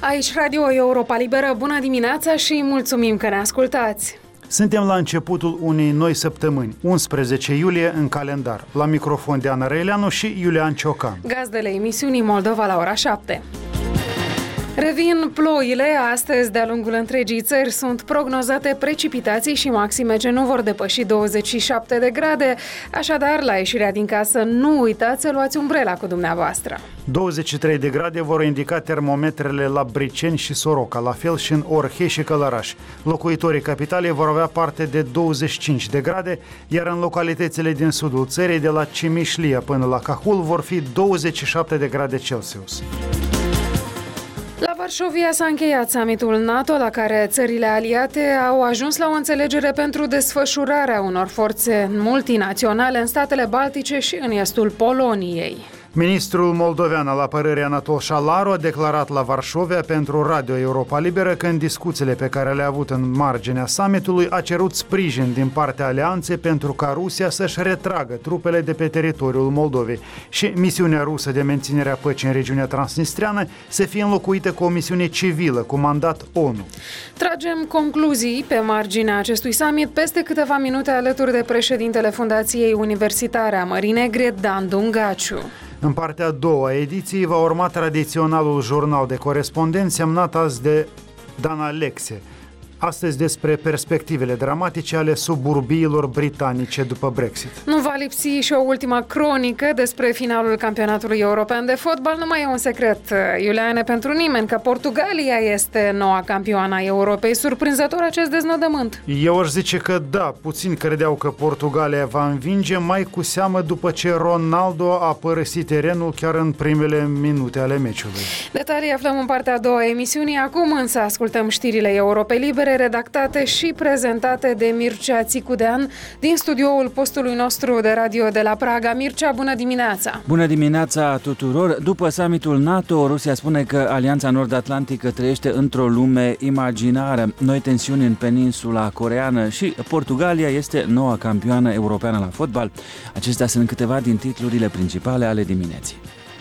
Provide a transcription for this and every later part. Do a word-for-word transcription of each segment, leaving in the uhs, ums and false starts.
Aici Radio Europa Liberă, bună dimineața și mulțumim că ne ascultați! Suntem la începutul unei noi săptămâni, unsprezece iulie în calendar. La microfon Diana Răileanu și Iulian Ciocan. Gazdele emisiunii Moldova la ora șapte. Revin ploile, astăzi de-a lungul întregii țări sunt prognozate precipitații și maxime ce nu vor depăși douăzeci și șapte de grade, așadar la ieșirea din casă nu uitați să luați umbrela cu dumneavoastră. douăzeci și trei de grade vor indica termometrele la Briceni și Soroca, la fel și în Orhei și Călăraș. Locuitorii capitalei vor avea parte de douăzeci și cinci de grade, iar în localitățile din sudul țării, de la Cimișlia până la Cahul, vor fi douăzeci și șapte de grade Celsius. La Varșovia s-a încheiat summitul NATO, la care țările aliate au ajuns la o înțelegere pentru desfășurarea unor forțe multinaționale în statele Baltice și în estul Poloniei. Ministrul moldovean al apărării Anatol Șalaru a declarat la Varșovia pentru Radio Europa Liberă că în discuțiile pe care le-a avut în marginea summitului a cerut sprijin din partea alianței pentru ca Rusia să-și retragă trupele de pe teritoriul Moldovei și misiunea rusă de menținere a păcii în regiunea transnistreană să fie înlocuită cu o misiune civilă cu mandat ONU. Tragem concluzii pe marginea acestui summit peste câteva minute alături de președintele Fundației Universitare a Mării Negre, Dan Dungaciu. În partea a doua a ediției va urma tradiționalul jurnal de corespondenți semnat azi de Dan Alexe. Astăzi despre perspectivele dramatice ale suburbiilor britanice după Brexit. Nu va lipsi și o ultimă cronică despre finalul campionatului european de fotbal. Nu mai e un secret, Iuliane, pentru nimeni că Portugalia este noua campioană a Europei. Surprinzător acest deznodământ. Eu aș zice că da, puțin credeau că Portugalia va învinge, mai cu seamă după ce Ronaldo a părăsit terenul chiar în primele minute ale meciului. Detalii aflăm în partea a doua a emisiunii. Acum însă ascultăm știrile Europei Libere, redactate și prezentate de Mircea Țicudean din studioul postului nostru de radio de la Praga. Mircea, bună dimineața! Bună dimineața tuturor! După summitul NATO, Rusia spune că Alianța Nord-Atlantică trăiește într-o lume imaginară. Noi tensiuni în peninsula coreeană și Portugalia este noua campioană europeană la fotbal. Acestea sunt câteva din titlurile principale ale dimineții.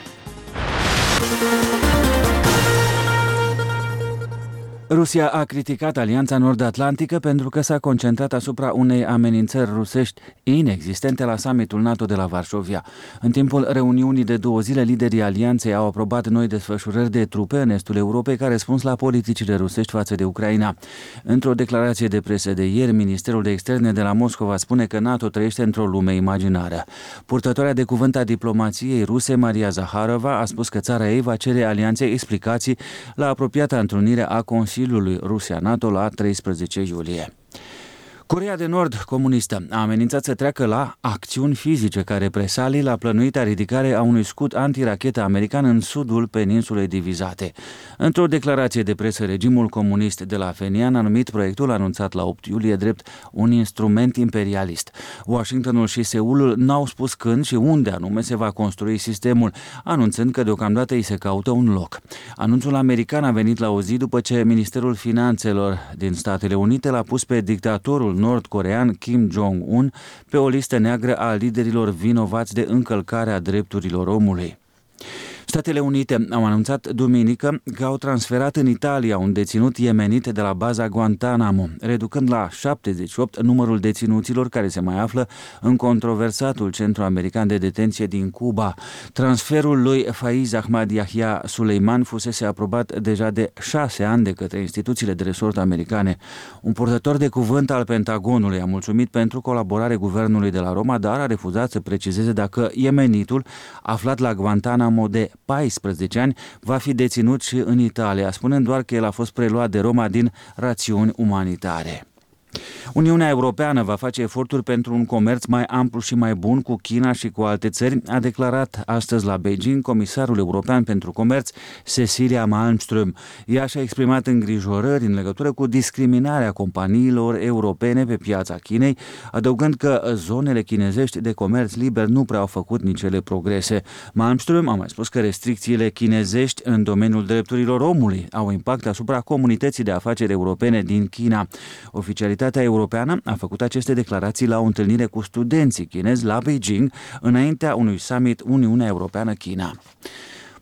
Rusia a criticat Alianța Nord-Atlantică pentru că s-a concentrat asupra unei amenințări rusești inexistente la summitul NATO de la Varșovia. În timpul reuniunii de două zile, liderii alianței au aprobat noi desfășurări de trupe în estul Europei ca răspuns la politicile rusești față de Ucraina. Într-o declarație de presă de ieri, Ministerul de Externe de la Moscova spune că NATO trăiește într-o lume imaginară. Purtătoarea de cuvânt a diplomației ruse, Maria Zaharova, a spus că țara ei va cere alianței explicații la apropiata întrunire a Consiliului Consiliului Rusia-NATO la treisprezece iulie. Coreea de Nord comunistă a amenințat să treacă la acțiuni fizice ca represalii la plănuita ridicare a unui scut antirachetă american în sudul peninsulei divizate. Într-o declarație de presă, regimul comunist de la Phenian a numit proiectul anunțat la opt iulie drept un instrument imperialist. Washingtonul și Seulul n-au spus când și unde anume se va construi sistemul, anunțând că deocamdată îi se caută un loc. Anunțul american a venit la o zi după ce Ministerul Finanțelor din Statele Unite l-a pus pe dictatorul nord-corean Kim Jong-un pe o listă neagră a liderilor vinovați de încălcarea drepturilor omului. Statele Unite au anunțat duminică că au transferat în Italia un deținut iemenit de la baza Guantanamo, reducând la șaptezeci și opt numărul deținuților care se mai află în controversatul centru american de detenție din Cuba. Transferul lui Faiz Ahmad Yahya Suleiman fusese aprobat deja de șase ani de către instituțiile de resort americane. Un purtător de cuvânt al Pentagonului a mulțumit pentru colaborare guvernului de la Roma, dar a refuzat să precizeze dacă iemenitul, aflat la Guantanamo de paisprezece ani, va fi deținut și în Italia, spunând doar că el a fost preluat de Roma din rațiuni umanitare. Uniunea Europeană va face eforturi pentru un comerț mai amplu și mai bun cu China și cu alte țări, a declarat astăzi la Beijing comisarul european pentru comerț Cecilia Malmström. Ea și-a exprimat îngrijorări în legătură cu discriminarea companiilor europene pe piața Chinei, adăugând că zonele chinezești de comerț liber nu prea au făcut nici ele progrese. Malmström a mai spus că restricțiile chinezești în domeniul drepturilor omului au impact asupra comunității de afaceri europene din China. Oficialitatea europeană a făcut aceste declarații la o întâlnire cu studenții chinezi la Beijing, înaintea unui summit Uniunea Europeană-China.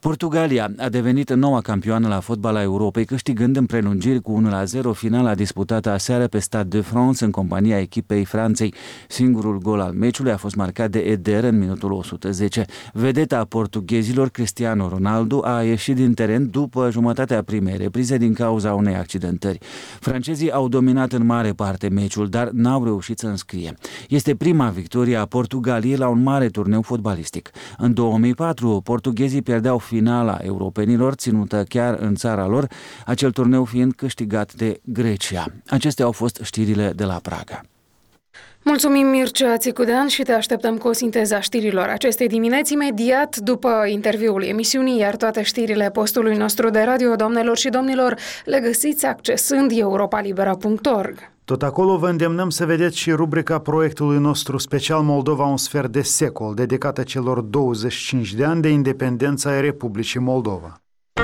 Portugalia a devenit noua campioană la fotbal a Europei, câștigând în prelungiri cu unu la zero finala disputată aseară pe Stade de France în compania echipei Franței. Singurul gol al meciului a fost marcat de Eder în minutul o sută zece. Vedeta portughezilor, Cristiano Ronaldo, a ieșit din teren după jumătatea primei reprize din cauza unei accidentări. Francezii au dominat în mare parte meciul, dar n-au reușit să înscrie. Este prima victorie a Portugaliei la un mare turneu fotbalistic. În două mii patru, portughezii pierdeau finala europenilor, ținută chiar în țara lor, acel turneu fiind câștigat de Grecia. Acestea au fost știrile de la Praga. Mulțumim, Mircea Țicudean, și te așteptăm cu o sinteză a știrilor acestei dimineți, imediat după interviul emisiunii, iar toate știrile postului nostru de radio, doamnelor și domnilor, le găsiți accesând europa libera punct org. Tot acolo vă îndemnăm să vedeți și rubrica proiectului nostru special Moldova un sfert de secol, dedicată celor douăzeci și cinci de ani de independență a Republicii Moldova.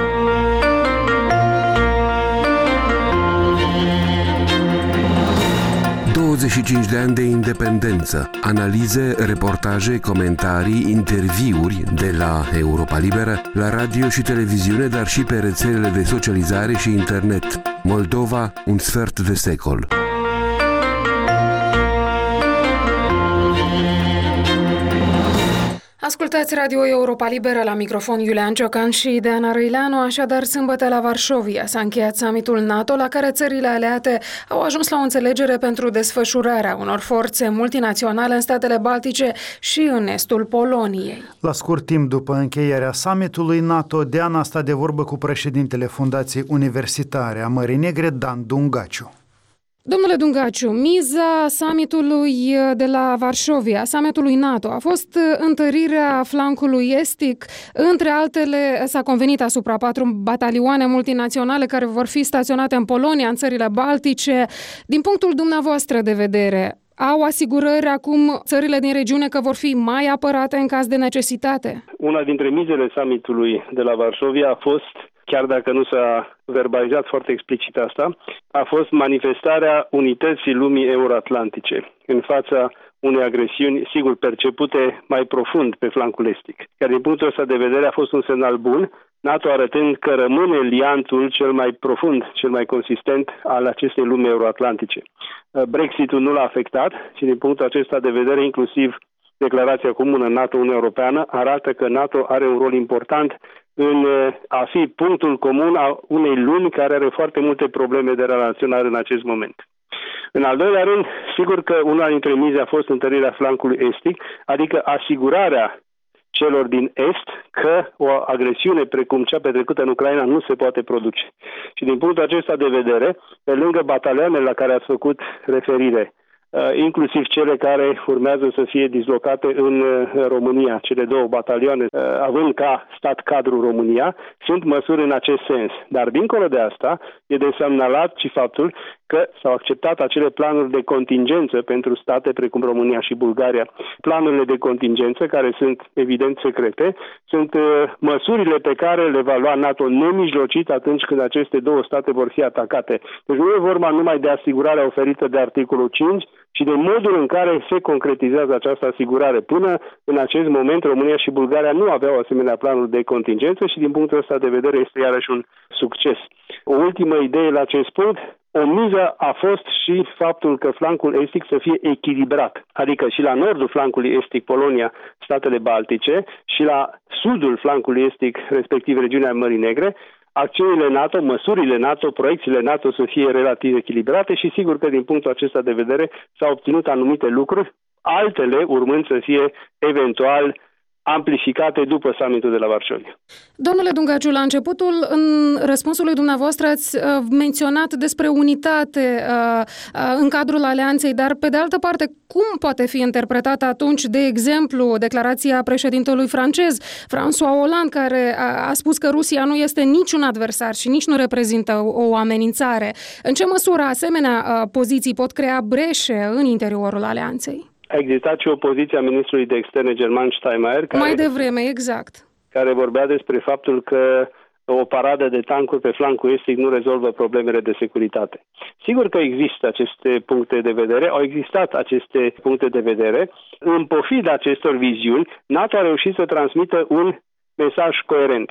douăzeci și cinci de ani de independență, analize, reportaje, comentarii, interviuri de la Europa Liberă, la radio și televiziune, dar și pe rețelele de socializare și internet. Moldova, un sfert de secol. Ascultați Radio Europa Liberă, la microfon Iulian Ciocan și Deana Răileanu. Așadar, sâmbătă la Varșovia s-a încheiat summitul NATO, la care țările aliate au ajuns la o înțelegere pentru desfășurarea unor forțe multinaționale în statele Baltice și în estul Poloniei. La scurt timp după încheierea summitului NATO, Deana a stat de vorbă cu președintele Fundației Universitare a Mării Negre, Dan Dungaciu. Domnule Dungaciu, miza summitului de la Varșovia, summitului NATO, a fost întărirea flancului estic. Între altele, s-a convenit asupra patru batalioane multinaționale care vor fi staționate în Polonia, în țările Baltice. Din punctul dumneavoastră de vedere, au asigurări acum țările din regiune că vor fi mai apărate în caz de necesitate? Una dintre mizele summitului de la Varșovia a fost, chiar dacă nu s-a verbalizat foarte explicit asta, a fost manifestarea unității lumii euroatlantice în fața unei agresiuni, sigur, percepute mai profund pe flancul estic. Iar din punctul ăsta de vedere a fost un semnal bun, NATO arătând că rămâne liantul cel mai profund, cel mai consistent al acestei lumi euroatlantice. Brexitul nu l-a afectat și din punctul acesta de vedere, inclusiv declarația comună NATO-Uniunea Europeană arată că NATO are un rol important în a fi punctul comun a unei lumi care are foarte multe probleme de relaționare în acest moment. În al doilea rând, sigur că una dintre mize a fost întărirea flancului estic, adică asigurarea celor din Est că o agresiune precum cea petrecută în Ucraina nu se poate produce. Și din punctul acesta de vedere, pe lângă batalioanele la care ați făcut referire, inclusiv cele care urmează să fie dislocate în România, cele două batalioane, având ca stat cadru România, sunt măsuri în acest sens. Dar dincolo de asta, e de semnalat și faptul că s-au acceptat acele planuri de contingență pentru state precum România și Bulgaria. Planurile de contingență, care sunt evident secrete, sunt măsurile pe care le va lua NATO nemijlocit atunci când aceste două state vor fi atacate. Deci nu e vorba numai de asigurarea oferită de articolul cinci, și de modul în care se concretizează această asigurare. Până în acest moment, România și Bulgaria nu aveau asemenea planuri de contingență și din punctul ăsta de vedere este iarăși un succes. O ultimă idee la acest punct, o miză a fost și faptul că flancul estic să fie echilibrat, adică și la nordul flancului estic, Polonia, statele Baltice, și la sudul flancului estic, respectiv regiunea Mării Negre, acțiunile NATO, măsurile NATO, proiecțiile NATO să fie relativ echilibrate și sigur că din punctul acesta de vedere s-au obținut anumite lucruri, altele urmând să fie eventual amplificate după summitul de la Varșovia. Domnule Dungaciu, la începutul în răspunsului dumneavoastră ați uh, menționat despre unitate uh, uh, în cadrul alianței, dar pe de altă parte, cum poate fi interpretată atunci, de exemplu, declarația președintelui francez, François Hollande, care a, a spus că Rusia nu este niciun adversar și nici nu reprezintă o, o amenințare? În ce măsură asemenea uh, poziții pot crea breșe în interiorul alianței? A existat și o poziție a ministrului de externe german Steinmeier, care, mai devreme, exact, care vorbea despre faptul că o paradă de tancuri pe flancul estic nu rezolvă problemele de securitate. Sigur că există aceste puncte de vedere, au existat aceste puncte de vedere. În pofida acestor viziuni, NATO a reușit să transmită un mesaj coerent.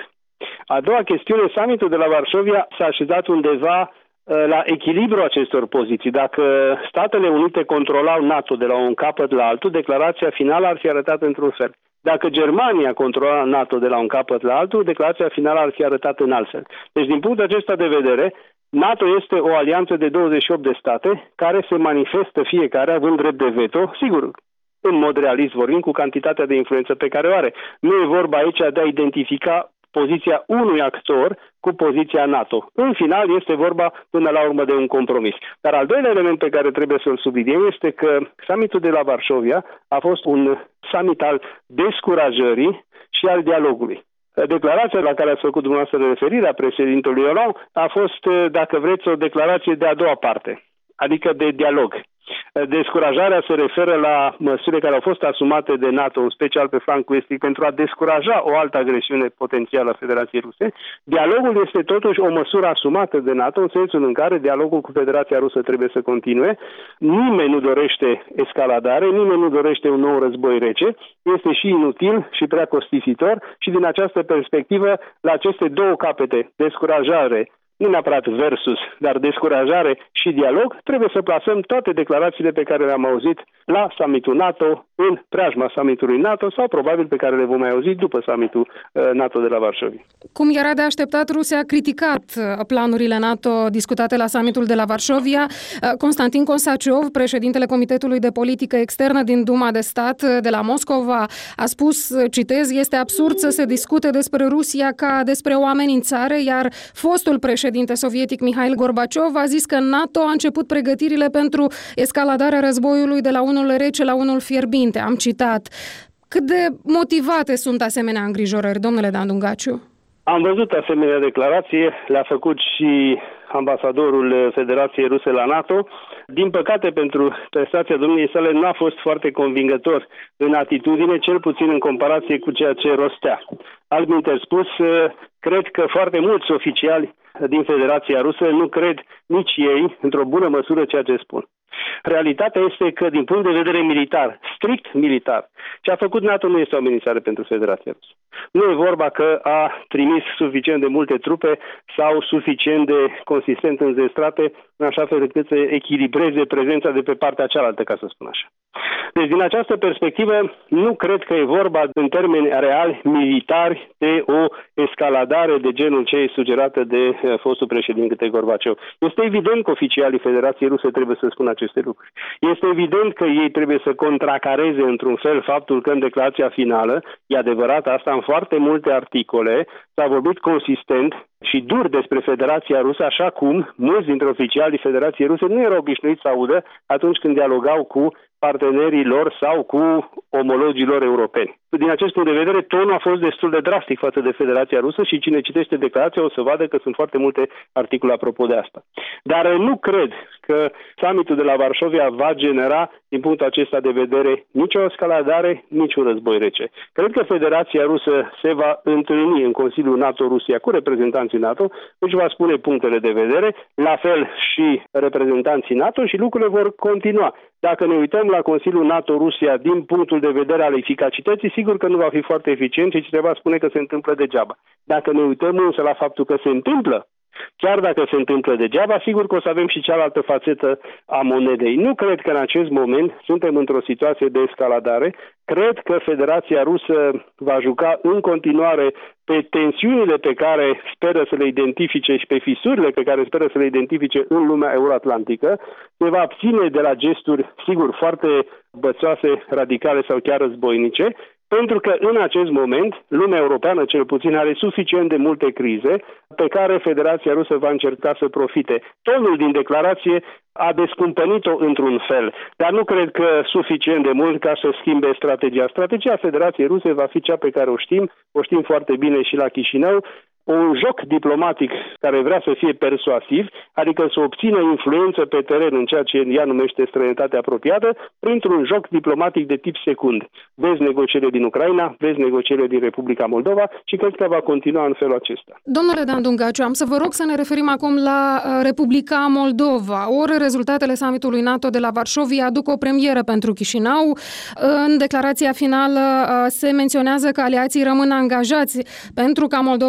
A doua chestiune, summitul de la Varșovia s-a așezat undeva la echilibru acestor poziții. Dacă Statele Unite controlau NATO de la un capăt la altul, declarația finală ar fi arătat într-un fel. Dacă Germania controla NATO de la un capăt la altul, declarația finală ar fi arătat în altfel. Deci, din punctul acesta de vedere, NATO este o alianță de douăzeci și opt de state care se manifestă fiecare având drept de veto, sigur, în mod realist vorbim, cu cantitatea de influență pe care o are. Nu e vorba aici de a identifica poziția unui actor cu poziția NATO. În final este vorba până la urmă de un compromis. Dar al doilea element pe care trebuie să-l subliniem este că summitul de la Varșovia a fost un summit al descurajării și al dialogului. Declarația la care ați făcut dumneavoastră referirea președintelui Hollande a fost, dacă vreți, o declarație de a doua parte, adică de dialog. Descurajarea se referă la măsurile care au fost asumate de NATO, în special pe flancul estic, pentru a descuraja o altă agresiune potențială a Federației Ruse. Dialogul este totuși o măsură asumată de NATO, în sensul în care dialogul cu Federația Rusă trebuie să continue. Nimeni nu dorește escaladare, nimeni nu dorește un nou război rece. Este și inutil și prea costisitor și din această perspectivă, la aceste două capete, descurajare, nu neapărat versus, dar descurajare și dialog, trebuie să plasăm toate declarațiile pe care le-am auzit la summitul NATO, în preajma summitului NATO sau probabil pe care le vom mai auzi după summitul NATO de la Varșovia. Cum era de așteptat, Rusia a criticat planurile NATO discutate la summitul de la Varșovia. Constantin Kosaciov, președintele Comitetului de Politică Externă din Duma de Stat de la Moscova, a spus, citez, este absurd să se discute despre Rusia ca despre o amenințare, iar fostul președinte sovietic Mihail Gorbaciov a zis că NATO a început pregătirile pentru escaladarea războiului de la unul rece la unul fierbinte. Am citat. Cât de motivate sunt asemenea îngrijorări, domnule Dan Dungaciu? Am văzut asemenea declarație, le-a făcut și ambasadorul Federației Ruse la NATO. Din păcate, pentru prestația domniei sale nu a fost foarte convingător în atitudine, cel puțin în comparație cu ceea ce rostea. Altminteri spus, cred că foarte mulți oficiali din Federația Rusă nu cred nici ei, într-o bună măsură, ceea ce spun. Realitatea este că, din punct de vedere militar, strict militar, ce a făcut NATO nu este o amenințare pentru Federația Rusă. Nu e vorba că a trimis suficient de multe trupe sau suficient de consistent înzestrate, în așa fel încât să echilibreze prezența de pe partea cealaltă, ca să spun așa. Deci, din această perspectivă, nu cred că e vorba, în termeni reali, militari, de o escaladare de genul ce e sugerată de fostul președinte Gorbaciov. Este evident că oficialii Federației Ruse trebuie să spună aceste lucruri. Este evident că ei trebuie să contracareze într-un fel faptul că în declarația finală, e adevărat asta, în foarte multe articole s-a vorbit consistent și dur despre Federația Rusă, așa cum mulți dintre oficialii Federației Ruse nu erau obișnuiți să audă atunci când dialogau cu partenerii lor sau cu omologii lor europeni. Din acest punct de vedere, tonul a fost destul de drastic față de Federația Rusă și cine citește declarația o să vadă că sunt foarte multe articole apropo de asta. Dar nu cred că summitul de la Varșovia va genera, din punctul acesta de vedere, nici o escaladare, nici un război rece. Cred că Federația Rusă se va întâlni în Consiliul NATO-Rusia cu reprezentanții NATO, își va spune punctele de vedere, la fel și reprezentanții NATO și lucrurile vor continua. Dacă ne uităm la Consiliul NATO-Rusia din punctul de vedere al eficacității, sigur că nu va fi foarte eficient și cineva spune că se întâmplă degeaba. Dacă ne uităm însă la faptul că se întâmplă, chiar dacă se întâmplă degeaba, sigur că o să avem și cealaltă fațetă a monedei. Nu cred că în acest moment suntem într-o situație de escaladare. Cred că Federația Rusă va juca în continuare pe tensiunile pe care speră să le identifice și pe fisurile pe care speră să le identifice în lumea euroatlantică. Se va abține de la gesturi, sigur, foarte bățoase, radicale sau chiar războinice, pentru că în acest moment lumea europeană cel puțin are suficient de multe crize pe care Federația Rusă va încerca să profite. Tonul din declarație a descumpănit-o într-un fel, dar nu cred că suficient de mult ca să schimbe strategia. Strategia Federației Ruse va fi cea pe care o știm, o știm foarte bine și la Chișinău, un joc diplomatic care vrea să fie persuasiv, adică să obțină influență pe teren în ceea ce ea numește străinătate apropiată, printr-un joc diplomatic de tip secund. Vezi negocierile din Ucraina, vezi negocierile din Republica Moldova și cred că va continua în felul acesta. Domnule Dan Dungaciu, am să vă rog să ne referim acum la Republica Moldova. Ori rezultatele summitului NATO de la Varșovia aduc o premieră pentru Chișinău. În declarația finală se menționează că aliații rămân angajați pentru ca Moldova să beneficieze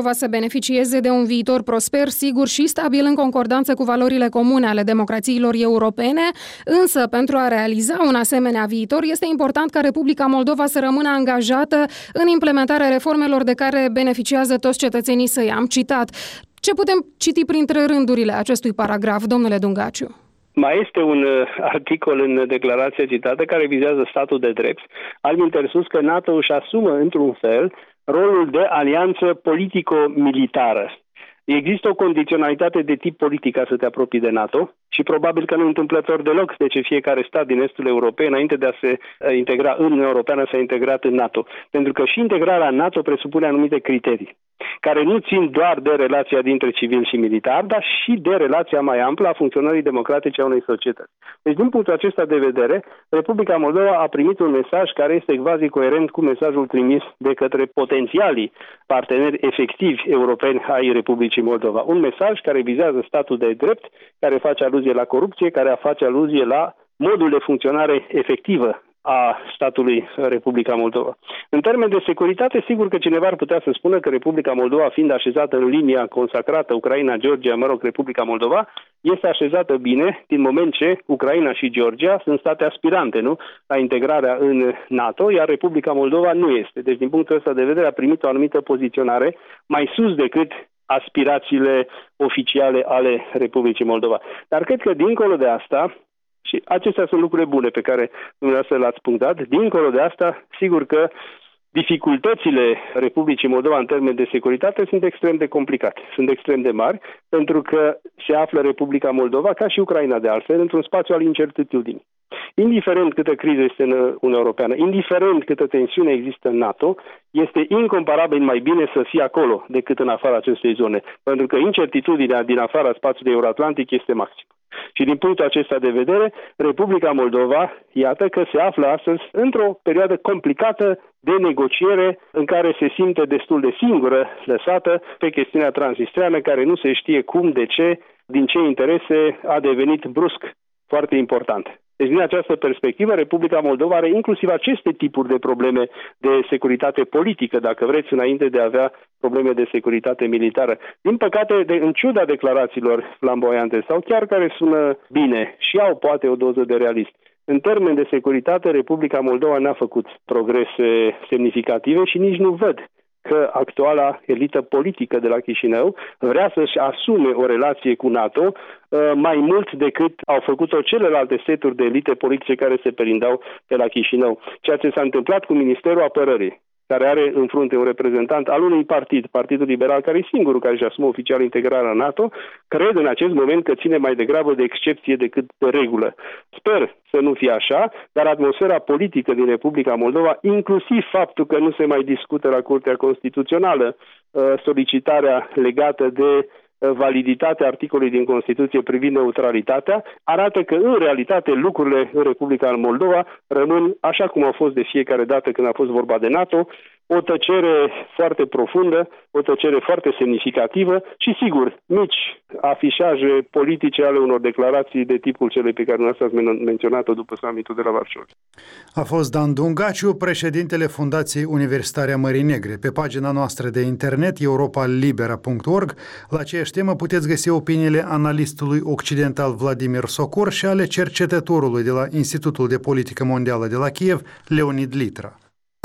beneficieze de un viitor prosper, sigur și stabil în concordanță cu valorile comune ale democrațiilor europene, însă pentru a realiza un asemenea viitor este important ca Republica Moldova să rămână angajată în implementarea reformelor de care beneficiază toți cetățenii săi. Am citat. Ce putem citi printre rândurile acestui paragraf, domnule Dungaciu? Mai este un articol în declarația citată care vizează statul de drept, altminteri sus că NATO își asumă într-un fel rolul de alianță politico-militară. Există o condiționalitate de tip politic ca să te apropii de NATO și probabil că nu întâmplător deloc de ce fiecare stat din estul Europei, înainte de a se integra în Uniunea Europeană, s-a integrat în NATO. Pentru că și integrarea în NATO presupune anumite criterii, care nu țin doar de relația dintre civil și militar, dar și de relația mai amplă a funcționării democratice a unei societăți. Deci, din punctul acesta de vedere, Republica Moldova a primit un mesaj care este quasi coerent cu mesajul trimis de către potențialii parteneri efectivi europeni ai Republicii Moldova. Un mesaj care vizează statul de drept, care face aluzie la corupție, care face aluzie la modul de funcționare efectivă a statului Republica Moldova. În termen de securitate, sigur că cineva ar putea să spună că Republica Moldova, fiind așezată în linia consacrată Ucraina, Georgia, mă rog, Republica Moldova, este așezată bine din moment ce Ucraina și Georgia sunt state aspirante, nu? La integrarea în NATO, iar Republica Moldova nu este. Deci, din punctul ăsta de vedere, a primit o anumită poziționare mai sus decât aspirațiile oficiale ale Republicii Moldova. Dar cred că, dincolo de asta, și acestea sunt lucruri bune pe care dumneavoastră le-ați punctat, dincolo de asta, sigur că dificultățile Republicii Moldova în termeni de securitate sunt extrem de complicate, sunt extrem de mari, pentru că se află Republica Moldova, ca și Ucraina de altfel, într-un spațiu al incertitudinii. Indiferent câtă criză este în Uniunea Europeană, indiferent câtă tensiune există în NATO, este incomparabil mai bine să fie acolo decât în afara acestei zone, pentru că incertitudinea din afara spațiului euroatlantic este maximă. Și din punctul acesta de vedere, Republica Moldova, iată că se află astăzi într-o perioadă complicată de negociere în care se simte destul de singură lăsată pe chestiunea transnistreană, care nu se știe cum, de ce, din ce interese a devenit brusc foarte important. Deci, din această perspectivă, Republica Moldova are inclusiv aceste tipuri de probleme de securitate politică, dacă vreți, înainte de a avea probleme de securitate militară. Din păcate, de, în ciuda declarațiilor flamboiante sau chiar care sună bine și au poate o doză de realism, în termen de securitate, Republica Moldova n-a făcut progrese semnificative și nici nu văd că actuala elită politică de la Chișinău vrea să-și asume o relație cu NATO mai mult decât au făcut-o celelalte seturi de elite politice care se perindau de la Chișinău. Ceea ce s-a întâmplat cu Ministerul Apărării, care are în frunte un reprezentant al unui partid, Partidul Liberal, care e singurul care își asumă oficial integrarea în NATO, cred în acest moment că ține mai degrabă de excepție decât de regulă. Sper să nu fie așa, dar atmosfera politică din Republica Moldova, inclusiv faptul că nu se mai discută la Curtea Constituțională solicitarea legată de validitatea articolului din Constituție privind neutralitatea, arată că în realitate lucrurile în Republica Moldova rămân așa cum au fost de fiecare dată când a fost vorba de NATO, o tăcere foarte profundă, o tăcere foarte semnificativă și, sigur, mici afișaje politice ale unor declarații de tipul celei pe care nu ați menționat-o după summitul de la Varșovia. A fost Dan Dungaciu, președintele Fundației Universitare a Mării Negre. Pe pagina noastră de internet, europa libera punct org, la aceeași temă puteți găsi opiniile analistului occidental Vladimir Socor și ale cercetătorului de la Institutul de Politică Mondială de la Kiev, Leonid Litra.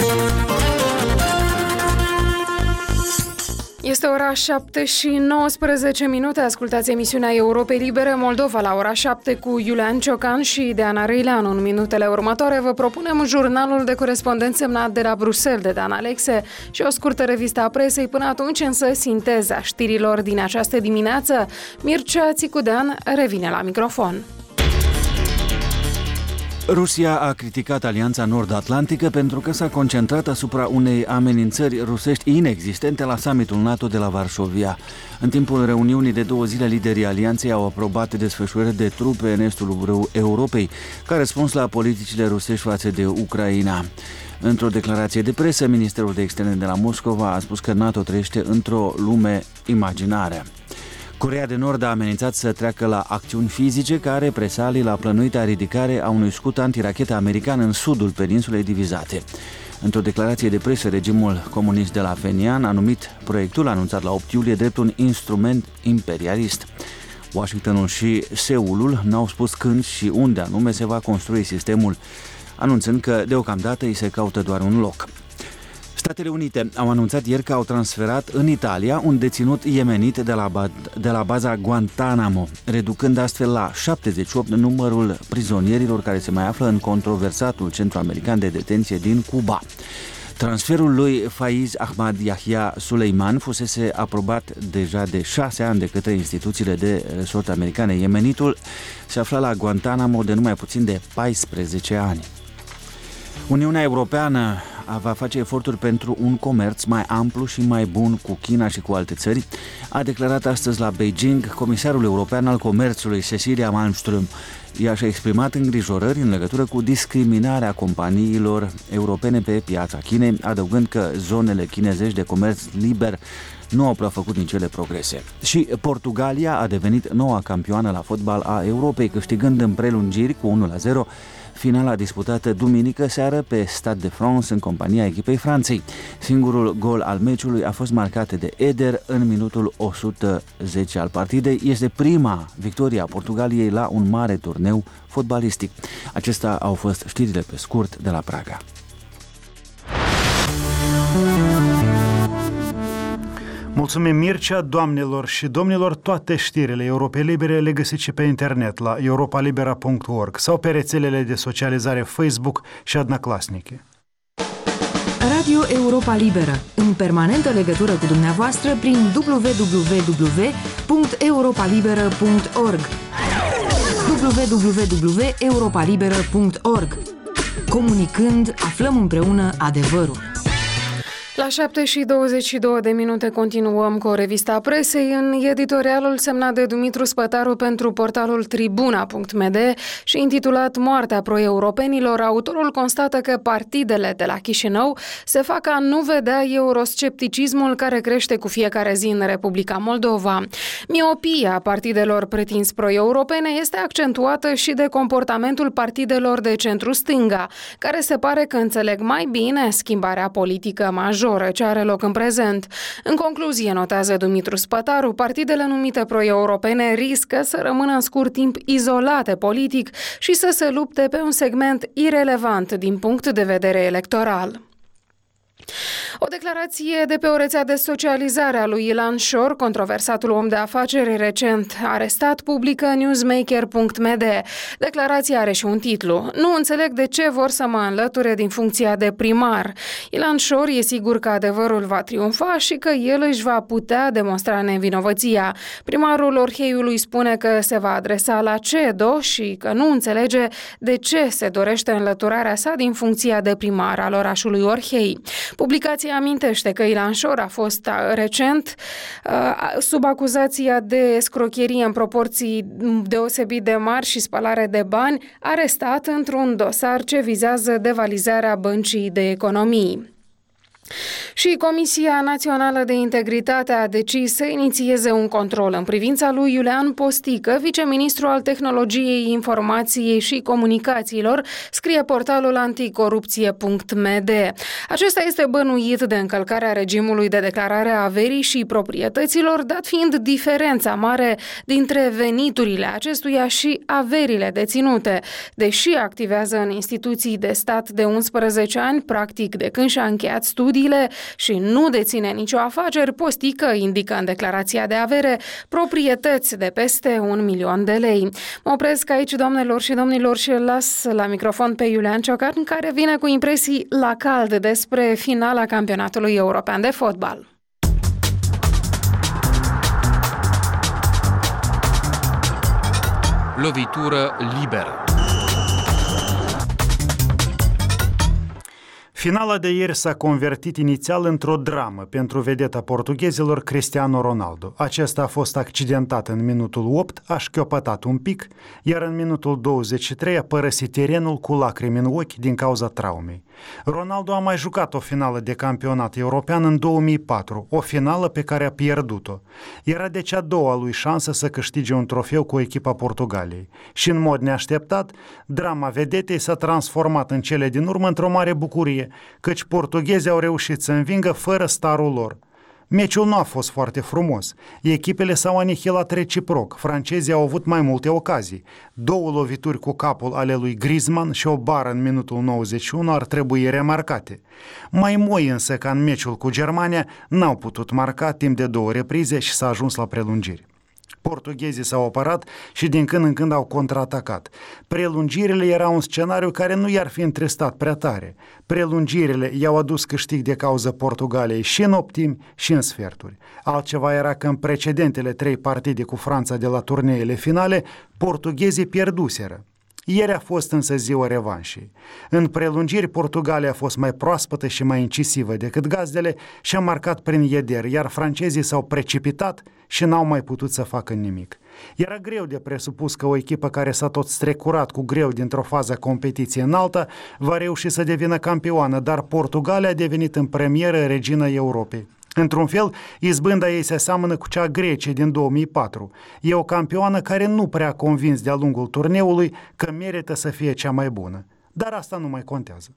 Este ora șapte și nouăsprezece minute. Ascultați emisiunea Europei Libere Moldova la ora șapte cu Iulian Ciocan și Deana Reileanu. În minutele următoare vă propunem jurnalul de corespondent semnat de la Bruxelles de Dan Alexe și o scurtă revistă a presei. Până atunci însă sinteza știrilor din această dimineață. Mircea Țicudean revine la microfon. Rusia a criticat Alianța Nord-Atlantică pentru că s-a concentrat asupra unei amenințări rusești inexistente la summitul NATO de la Varșovia. În timpul reuniunii de două zile, liderii alianței au aprobat desfășurări de trupe în estul Europei, ca răspuns la politicile rusești față de Ucraina. Într-o declarație de presă, Ministerul de Externe de la Moscova a spus că NATO trăiește într-o lume imaginară. Coreea de Nord a amenințat să treacă la acțiuni fizice ca represalii la plănuita ridicare a unui scut antirachetă american în sudul peninsulei divizate. Într-o declarație de presă, regimul comunist de la Phenian a numit proiectul anunțat la opt iulie drept un instrument imperialist. Washingtonul și Seulul n-au spus când și unde anume se va construi sistemul, anunțând că deocamdată îi se caută doar un loc. Statele Unite au anunțat ieri că au transferat în Italia un deținut iemenit de la, de la baza Guantanamo, reducând astfel la șaptezeci și opt numărul prizonierilor care se mai află în controversatul centru american de detenție din Cuba. Transferul lui Faiz Ahmad Yahya Suleiman fusese aprobat deja de șase ani de către instituțiile de resort americane. Iemenitul se afla la Guantanamo de numai puțin de paisprezece ani. Uniunea Europeană va face eforturi pentru un comerț mai amplu și mai bun cu China și cu alte țări, a declarat astăzi la Beijing comisarul european al comerțului Cecilia Malmström. Ea și-a exprimat îngrijorări în legătură cu discriminarea companiilor europene pe piața Chinei, adăugând că zonele chinezești de comerț liber nu au prea făcut nici ele progrese. Și Portugalia a devenit noua campioană la fotbal a Europei, câștigând în prelungiri cu unu la zero finala disputată duminică seară pe Stade de France în compania echipei Franței. Singurul gol al meciului a fost marcat de Eder în minutul o sută zece al partidei. Este prima victorie a Portugaliei la un mare turneu fotbalistic. Acestea au fost știrile pe scurt de la Praga. Mulțumim, Mircea. Doamnelor și domnilor, toate știrile Europei Libere le găsiți și pe internet la europa libera punct org sau pe rețelele de socializare Facebook și Odnoklassniki. Radio Europa Liberă, în permanentă legătură cu dumneavoastră prin w w w punct europa liberă punct org w w w punct europa liberă punct org. Comunicând, aflăm împreună adevărul. La șapte și douăzeci și două de minute continuăm cu o revista presei în editorialul semnat de Dumitru Spătaru pentru portalul tribuna punct m d și intitulat Moartea pro-europenilor. Autorul constată că partidele de la Chișinău se fac a nu vedea euroscepticismul care crește cu fiecare zi în Republica Moldova. Miopia partidelor pretins pro-europene este accentuată și de comportamentul partidelor de centru-stânga, care se pare că înțeleg mai bine schimbarea politică majoră ce are loc în prezent. În concluzie, notează Dumitru Spătaru, partidele numite pro-europene riscă să rămână în scurt timp izolate politic și să se lupte pe un segment irelevant din punct de vedere electoral. O declarație de pe o rețea de socializare a lui Ilan Șor, controversatul om de afaceri recent arestat, publică newsmaker punct m d. Declarația are și un titlu: Nu înțeleg de ce vor să mă înlăture din funcția de primar. Ilan Șor e sigur că adevărul va triumfa și că el își va putea demonstra nevinovăția. Primarul Orheiului spune că se va adresa la C E D O și că nu înțelege de ce se dorește înlăturarea sa din funcția de primar al orașului Orhei. Publicația amintește că Ilan Șor a fost recent sub acuzația de escrocherie în proporții deosebit de mari și spălare de bani, arestat într-un dosar ce vizează devalizarea Băncii de Economii. Și Comisia Națională de Integritate a decis să inițieze un control în privința lui Iulian Postică, viceministru al Tehnologiei, Informației și Comunicațiilor, scrie portalul anticorupție punct m d. Acesta este bănuit de încălcarea regimului de declarare a averii și proprietăților, dat fiind diferența mare dintre veniturile acestuia și averile deținute. Deși activează în instituții de stat de unsprezece ani, practic de când și-a încheiat studii și nu deține nicio afaceri, Postică indică în declarația de avere proprietăți de peste un milion de lei. Mă opresc aici, doamnelor și domnilor, și îl las la microfon pe Iulian Ciocan, care vine cu impresii la cald despre finala campionatului european de fotbal. Lovitură liberă. Finala de ieri s-a convertit inițial într-o dramă pentru vedeta portughezilor Cristiano Ronaldo. Acesta a fost accidentat în minutul opt, a șchiopătat un pic, iar în minutul douăzeci și trei a părăsit terenul cu lacrimi în ochi din cauza traumei. Ronaldo a mai jucat o finală de campionat european în două mii patru, o finală pe care a pierdut-o. Era deci a doua lui șansă să câștige un trofeu cu echipa Portugaliei. Și în mod neașteptat, drama vedetei s-a transformat în cele din urmă într-o mare bucurie. finale, căci portughezii au reușit să învingă fără starul lor. Meciul nu a fost foarte frumos. Echipele s-au anihilat reciproc. Francezii au avut mai multe ocazii. Două lovituri cu capul ale lui Griezmann și o bară în minutul nouăzeci și unu ar trebui remarcate. Mai moi însă, ca în meciul cu Germania, n-au putut marca timp de două reprize și s-a ajuns la prelungiri. Portughezii s-au apărat și din când în când au contraatacat. Prelungirile erau un scenariu care nu i-ar fi întristat prea tare. Prelungirile i-au adus câștig de cauză Portugaliei și în optimi și în sferturi. Altceva era că în precedentele trei partide cu Franța de la turneele finale, portughezii pierduseră. Ieri a fost însă ziua revanșei. În prelungiri, Portugalia a fost mai proaspătă și mai incisivă decât gazdele și a marcat prin ieder, iar francezii s-au precipitat și n-au mai putut să facă nimic. Era greu de presupus că o echipă care s-a tot strecurat cu greu dintr-o fază competiție înaltă va reuși să devină campioană, dar Portugalia a devenit în premieră regina Europei. Într-un fel, izbânda ei se aseamănă cu cea a Greciei din două mii patru. E o campioană care nu prea a convins de-a lungul turneului că merită să fie cea mai bună. Dar asta nu mai contează.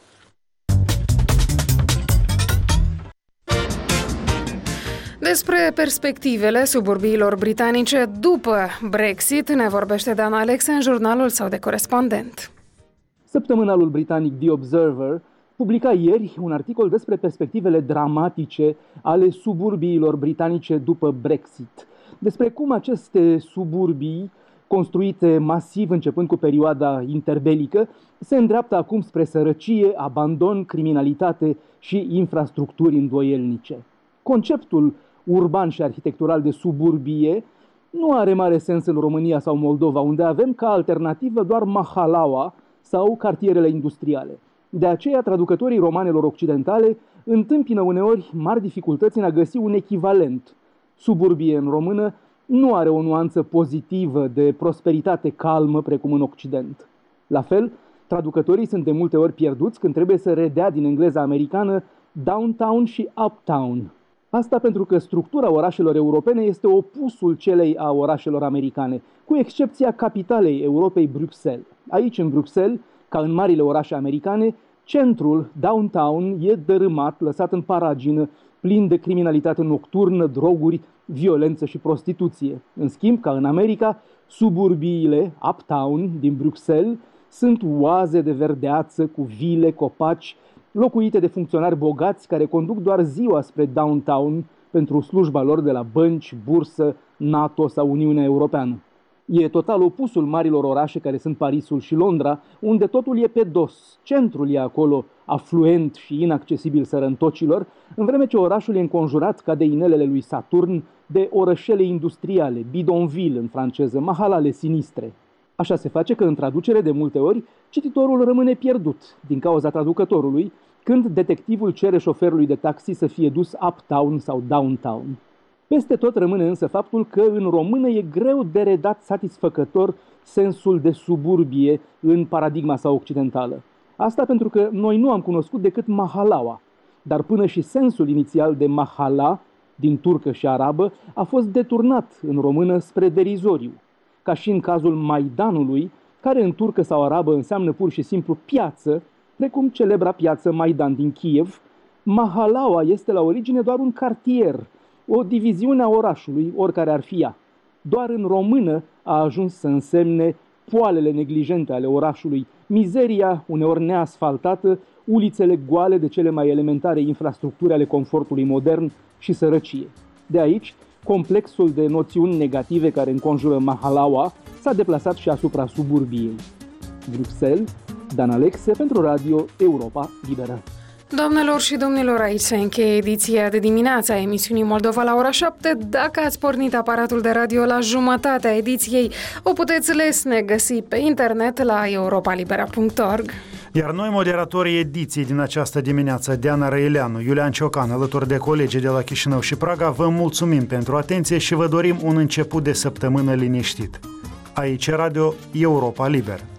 Despre perspectivele suburbiilor britanice după Brexit ne vorbește Dan Alexe în jurnalul său de corespondent. Săptămânalul britanic The Observer publica ieri un articol despre perspectivele dramatice ale suburbiilor britanice după Brexit. Despre cum aceste suburbii, construite masiv începând cu perioada interbelică, se îndreaptă acum spre sărăcie, abandon, criminalitate și infrastructuri îndoielnice. Conceptul urban și arhitectural de suburbie nu are mare sens în România sau Moldova, unde avem ca alternativă doar mahalaua sau cartierele industriale. De aceea, traducătorii romanelor occidentale întâmpină uneori mari dificultăți în a găsi un echivalent. Suburbie în română nu are o nuanță pozitivă de prosperitate calmă precum în Occident. La fel, traducătorii sunt de multe ori pierduți când trebuie să redea din engleza americană downtown și uptown. Asta pentru că structura orașelor europene este opusul celei a orașelor americane, cu excepția capitalei Europei, Bruxelles. Aici, în Bruxelles, ca în marile orașe americane, centrul, downtown, e dărâmat, lăsat în paragină, plin de criminalitate nocturnă, droguri, violență și prostituție. În schimb, ca în America, suburbiile, uptown, din Bruxelles, sunt oaze de verdeață cu vile, copaci, locuite de funcționari bogați care conduc doar ziua spre downtown pentru slujba lor de la bănci, bursă, NATO sau Uniunea Europeană. E total opusul marilor orașe care sunt Parisul și Londra, unde totul e pe dos. Centrul e acolo afluent și inaccesibil sărăntocilor, în vreme ce orașul e înconjurat ca de inelele lui Saturn de orășele industriale, bidonville în franceză, mahalale sinistre. Așa se face că în traducere de multe ori cititorul rămâne pierdut din cauza traducătorului când detectivul cere șoferului de taxi să fie dus uptown sau downtown. Peste tot rămâne însă faptul că în română e greu de redat satisfăcător sensul de suburbie în paradigma sa occidentală. Asta pentru că noi nu am cunoscut decât mahalaua, dar până și sensul inițial de mahala, din turcă și arabă, a fost deturnat în română spre derizoriu. Ca și în cazul Maidanului, care în turcă sau arabă înseamnă pur și simplu piață, precum celebra piață Maidan din Kiev, mahalaua este la origine doar un cartier, o diviziune a orașului, oricare ar fi ea. Doar în română a ajuns să însemne poalele neglijente ale orașului, mizeria uneori neasfaltată, ulițele goale de cele mai elementare infrastructuri ale confortului modern și sărăcie. De aici, complexul de noțiuni negative care înconjură mahalaua s-a deplasat și asupra suburbiei. Bruxelles, Dan Alexe pentru Radio Europa Liberă. Doamnelor și domnilor, aici se încheie ediția de dimineață a emisiunii Moldova la ora șapte. Dacă ați pornit aparatul de radio la jumătatea ediției, o puteți lesne găsi pe internet la europa libera punct org. Iar noi, moderatorii ediției din această dimineață, Diana Răileanu, Iulian Ciocan, alături de colegii de la Chișinău și Praga, vă mulțumim pentru atenție și vă dorim un început de săptămână liniștit. Aici Radio Europa Liberă.